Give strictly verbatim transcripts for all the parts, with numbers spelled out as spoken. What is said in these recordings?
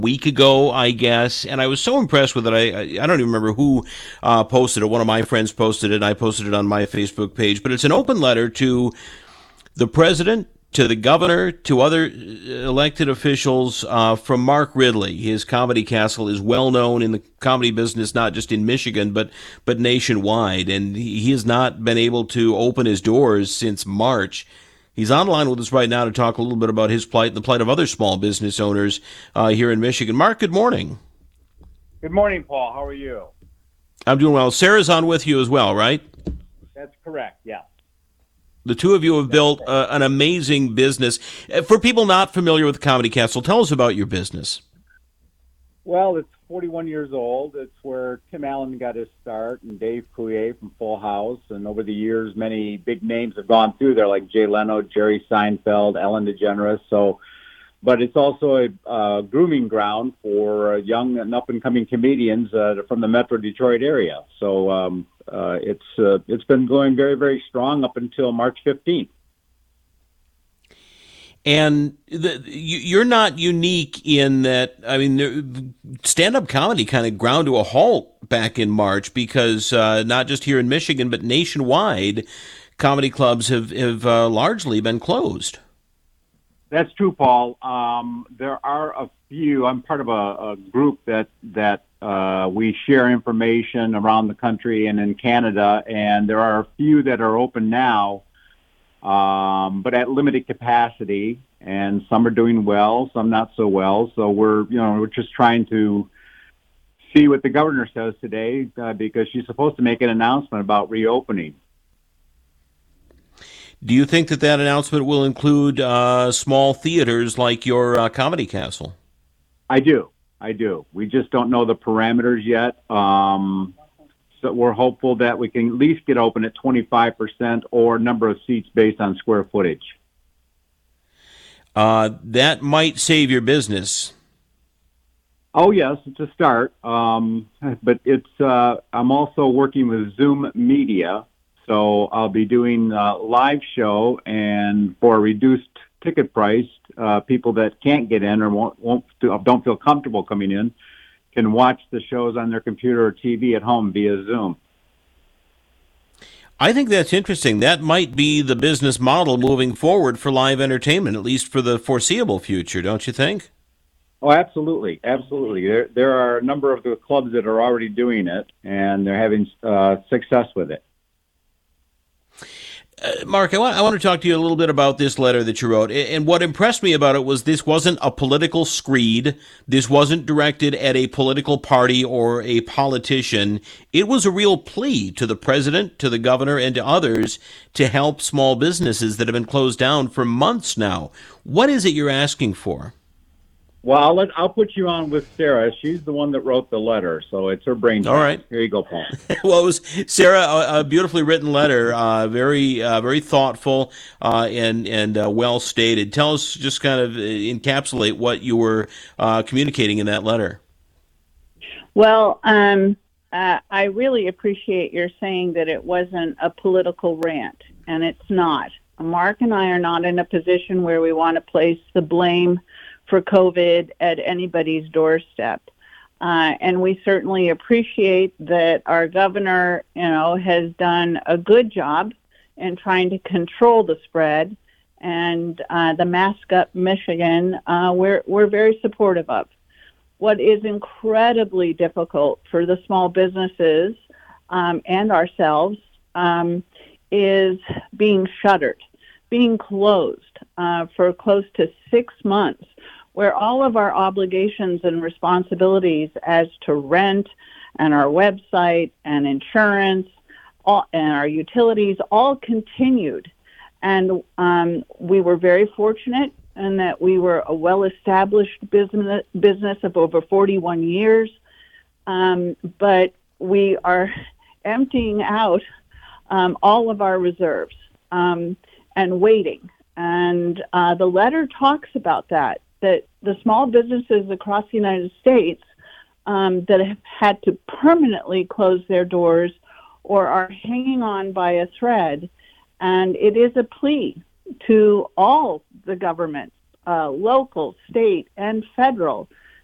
week ago, I guess, and I was so impressed with it. I I don't even remember who uh, posted it. One of my friends posted it, and I posted it on my Facebook page. But it's an open letter to the president, to the governor, to other elected officials uh, from Mark Ridley. His Comedy Castle is well known in the comedy business, not just in Michigan, but but nationwide. And he has not been able to open his doors since March. He's online with us right now to talk a little bit about his plight and the plight of other small business owners uh, here in Michigan. Mark, good morning. Good morning, Paul. How are you? I'm doing well. Sarah's on with you as well, right? That's correct, yeah. The two of you have built uh, an amazing business. For people not familiar with Comedy Castle, tell us about your business. Well, it's forty-one years old. It's where Tim Allen got his start and Dave Coulier from Full House. And over the years, many big names have gone through there, like Jay Leno, Jerry Seinfeld, Ellen DeGeneres. So, but it's also a uh, grooming ground for uh, young and up-and-coming comedians uh, from the Metro Detroit area. So um, uh, it's uh, it's been going very, very strong up until March fifteenth. And the, you're not unique in that, I mean, stand-up comedy kind of ground to a halt back in March because uh, not just here in Michigan, but nationwide, comedy clubs have, have uh, largely been closed. That's true, Paul. Um, there are a few. I'm part of a, a group that, that uh, we share information around the country and in Canada, and there are a few that are open now. Um, but at limited capacity, and some are doing well, some not so well. So we're, you know, we're just trying to see what the governor says today uh, because she's supposed to make an announcement about reopening. Do you think that that announcement will include uh, small theaters like your uh, Comedy Castle? I do. I do. We just don't know the parameters yet. Um, So we're hopeful that we can at least get open at twenty-five percent or number of seats based on square footage. Uh, that might save your business. Oh, yes, it's a start. Um, but it's uh, I'm also working with Zoom Media, so I'll be doing a live show, and for a reduced ticket price, uh, people that can't get in or won't, won't don't feel comfortable coming in can watch the shows on their computer or T V at home via Zoom. I think that's interesting. That might be the business model moving forward for live entertainment, at least for the foreseeable future, don't you think? Oh, absolutely. Absolutely. There there are a number of the clubs that are already doing it, and they're having uh, success with it. Uh, Mark, I want, I want to talk to you a little bit about this letter that you wrote. And what impressed me about it was this wasn't a political screed. This wasn't directed at a political party or a politician. It was a real plea to the president, to the governor, and to others to help small businesses that have been closed down for months now. What is it you're asking for? Well, I'll, let, I'll put you on with Sarah. She's the one that wrote the letter, so it's her brain. All right. Here you go, Paul. Well, it was, Sarah, a, a beautifully written letter, uh, very uh, very thoughtful uh, and, and uh, well stated. Tell us, just kind of encapsulate what you were uh, communicating in that letter. Well, um, uh, I really appreciate your saying that it wasn't a political rant, and it's not. Mark and I are not in a position where we want to place the blame for COVID at anybody's doorstep. Uh, and we certainly appreciate that our governor, you know, has done a good job in trying to control the spread. And uh, the Mask Up Michigan, uh, we're, we're very supportive of. What is incredibly difficult for the small businesses um, and ourselves um, is being shuttered, being closed uh, for close to six months, where all of our obligations and responsibilities as to rent and our website and insurance all, and our utilities all continued. And um, we were very fortunate in that we were a well-established business, business of over forty-one years, um, but we are emptying out um, all of our reserves um, and waiting. And uh, the letter talks about that. That the small businesses across the United States um, that have had to permanently close their doors or are hanging on by a thread. And it is a plea to all the governments, uh, local, state, and federal,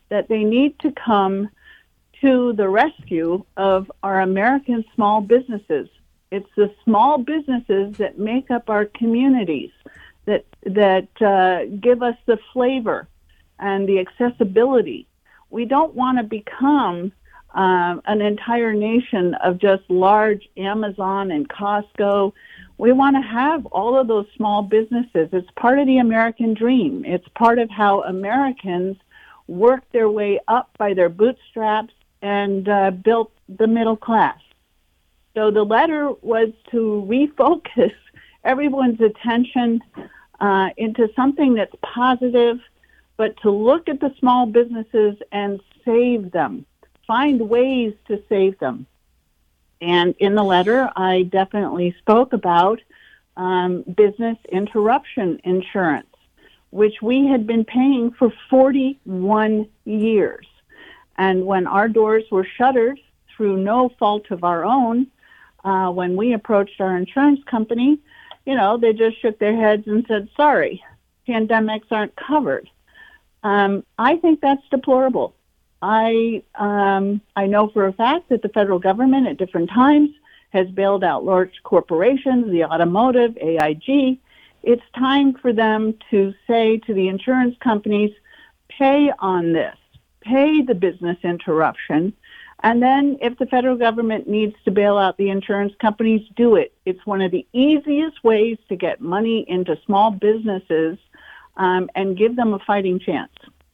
that they need to come to the rescue of our American small businesses. It's the small businesses that make up our communities, that that uh, give us the flavor and the accessibility. We don't want to become um, an entire nation of just large Amazon and Costco. We want to have all of those small businesses. It's part of the American dream. It's part of how Americans worked their way up by their bootstraps and uh, built the middle class. So the letter was to refocus everyone's attention uh, into something that's positive, but to look at the small businesses and save them, find ways to save them. And in the letter, I definitely spoke about um, business interruption insurance, which we had been paying for forty-one years. And when our doors were shuttered through no fault of our own, uh, when we approached our insurance company, you know, they just shook their heads and said, sorry, pandemics aren't covered. Um, I think that's deplorable. I um, I know for a fact that the federal government at different times has bailed out large corporations, the automotive, A I G. It's time for them to say to the insurance companies, pay on this, pay the business interruption, and then if the federal government needs to bail out the insurance companies, do it. It's one of the easiest ways to get money into small businesses um, and give them a fighting chance.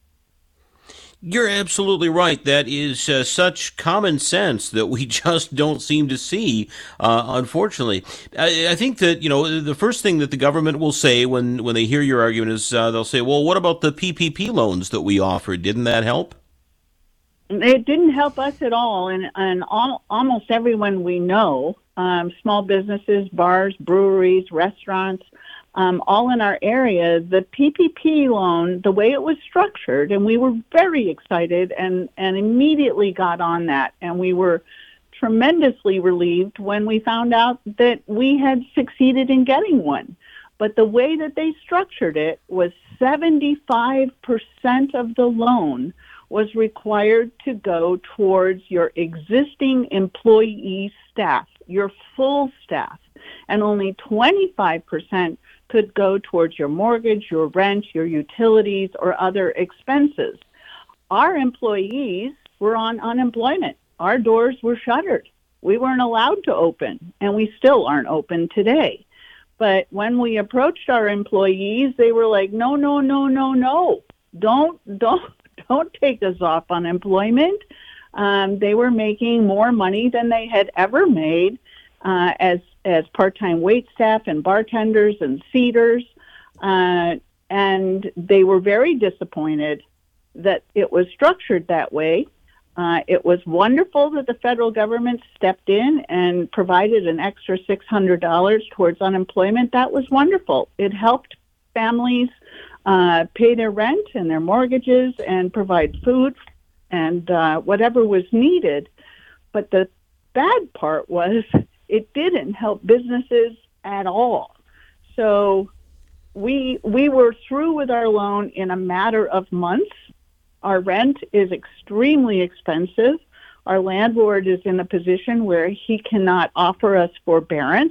You're absolutely right. That is uh, such common sense that we just don't seem to see, uh, unfortunately. I, I think that, you know, the first thing that the government will say when, when they hear your argument is uh, they'll say, well, what about the P P P loans that we offered? Didn't that help? It didn't help us at all. And, and all, almost everyone we know, um, small businesses, bars, breweries, restaurants, Um, all in our area, the P P P loan, the way it was structured, and we were very excited and, and immediately got on that. And we were tremendously relieved when we found out that we had succeeded in getting one. But the way that they structured it was seventy-five percent of the loan was required to go towards your existing employee staff, your full staff, and only twenty-five percent could go towards your mortgage, your rent, your utilities, or other expenses. Our employees were on unemployment. Our doors were shuttered. We weren't allowed to open, and we still aren't open today. But when we approached our employees, they were like, no, no, no, no, no. Don't, don't, don't take us off unemployment. Um, they were making more money than they had ever made uh, as as part-time wait staff and bartenders and seaters, uh, and they were very disappointed that it was structured that way. Uh, it was wonderful that the federal government stepped in and provided an extra six hundred dollars towards unemployment. That was wonderful. It helped families uh, pay their rent and their mortgages and provide food and uh, whatever was needed. But the bad part was it didn't help businesses at all. So we we were through with our loan in a matter of months. Our rent is extremely expensive. Our landlord is in a position where he cannot offer us forbearance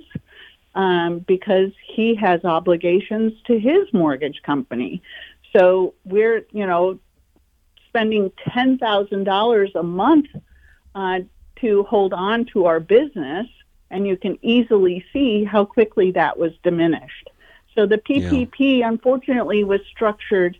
um, because he has obligations to his mortgage company. So we're, you know, spending ten thousand dollars a month uh, to hold on to our business. And you can easily see how quickly that was diminished. So the P P P, yeah. unfortunately, was structured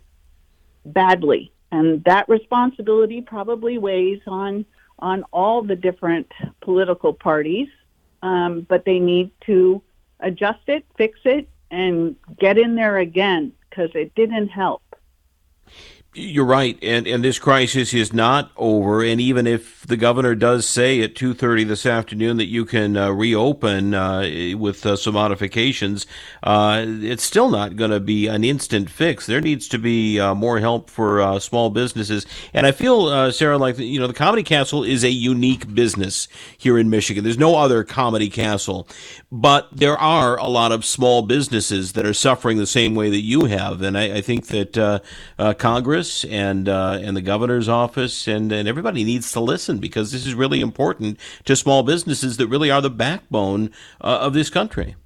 badly. And that responsibility probably weighs on, on all the different political parties. Um, but they need to adjust it, fix it, and get in there again because it didn't help. You're right, and, and this crisis is not over, and even if if the governor does say at two thirty this afternoon that you can uh, reopen uh, with uh, some modifications, uh, it's still not going to be an instant fix. There needs to be uh, more help for uh, small businesses. And I feel, uh, Sarah, like, you know, the Comedy Castle is a unique business here in Michigan. There's no other Comedy Castle. But there are a lot of small businesses that are suffering the same way that you have. And I, I think that uh, uh, Congress and uh, and the governor's office and, and everybody needs to listen, because this is really important to small businesses that really are the backbone uh, of this country.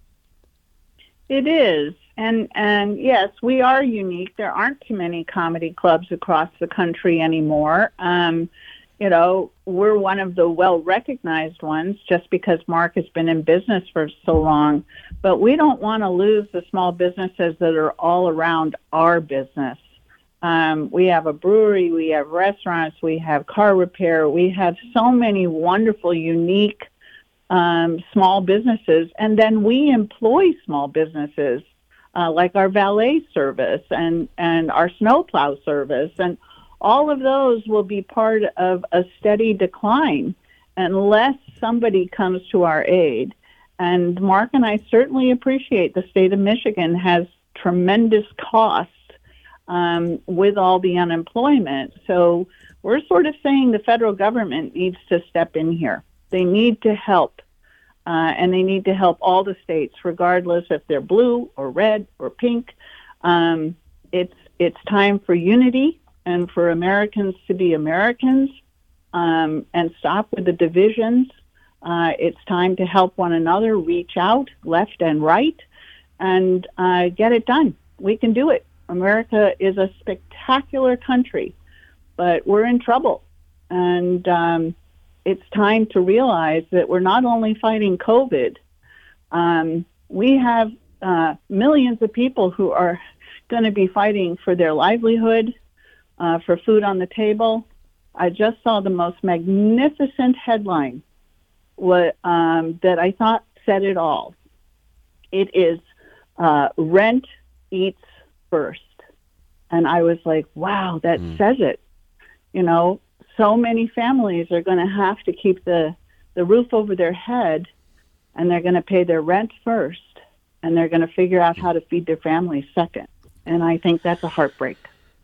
It is. And, and yes, we are unique. There aren't too many comedy clubs across the country anymore. Um, you know, we're one of the well-recognized ones just because Mark has been in business for so long. But we don't want to lose the small businesses that are all around our business. Um, we have a brewery, we have restaurants, we have car repair, we have so many wonderful, unique um, small businesses. And then we employ small businesses uh, like our valet service and, and our snowplow service. And all of those will be part of a steady decline unless somebody comes to our aid. And Mark and I certainly appreciate the state of Michigan has tremendous costs um, with all the unemployment. So we're sort of saying the federal government needs to step in here. They need to help. Uh, and they need to help all the states, regardless if they're blue or red or pink. Um, it's it's time for unity and for Americans to be Americans um, and stop with the divisions. Uh, it's time to help one another, reach out left and right, and uh, get it done. We can do it. America is a spectacular country, but we're in trouble. And um, it's time to realize that we're not only fighting COVID, um, we have uh, millions of people who are going to be fighting for their livelihood, uh, for food on the table. I just saw the most magnificent headline what, um, that I thought said it all. It is uh, rent eats first. And I was like, wow, that mm. says it. You know, so many families are going to have to keep the, the roof over their head, and they're going to pay their rent first, and they're going to figure out how to feed their families second. And I think that's a heartbreak.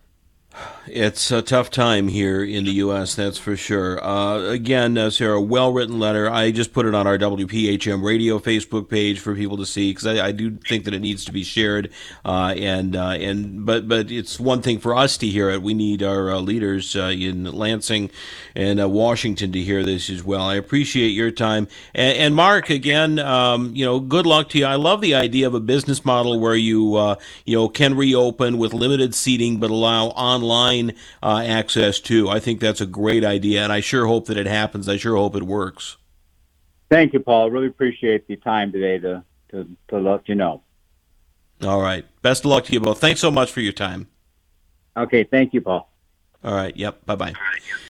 It's a tough time here in the U S, that's for sure. Uh, again, uh, Sarah, well-written letter. I just put it on our W P H M radio Facebook page for people to see, because I, I do think that it needs to be shared. Uh, and uh, and but but it's one thing for us to hear it. We need our uh, leaders uh, in Lansing and uh, Washington to hear this as well. I appreciate your time. And, and Mark, again, um, you know, good luck to you. I love the idea of a business model where you uh, you know can reopen with limited seating, but allow online Online uh, access too. I think that's a great idea, and I sure hope that it happens. I sure hope it works. Thank you, Paul. Really appreciate the time today to, to, to let you know. All right. Best of luck to you both. Thanks so much for your time. Okay. Thank you, Paul. All right. Yep. Bye-bye.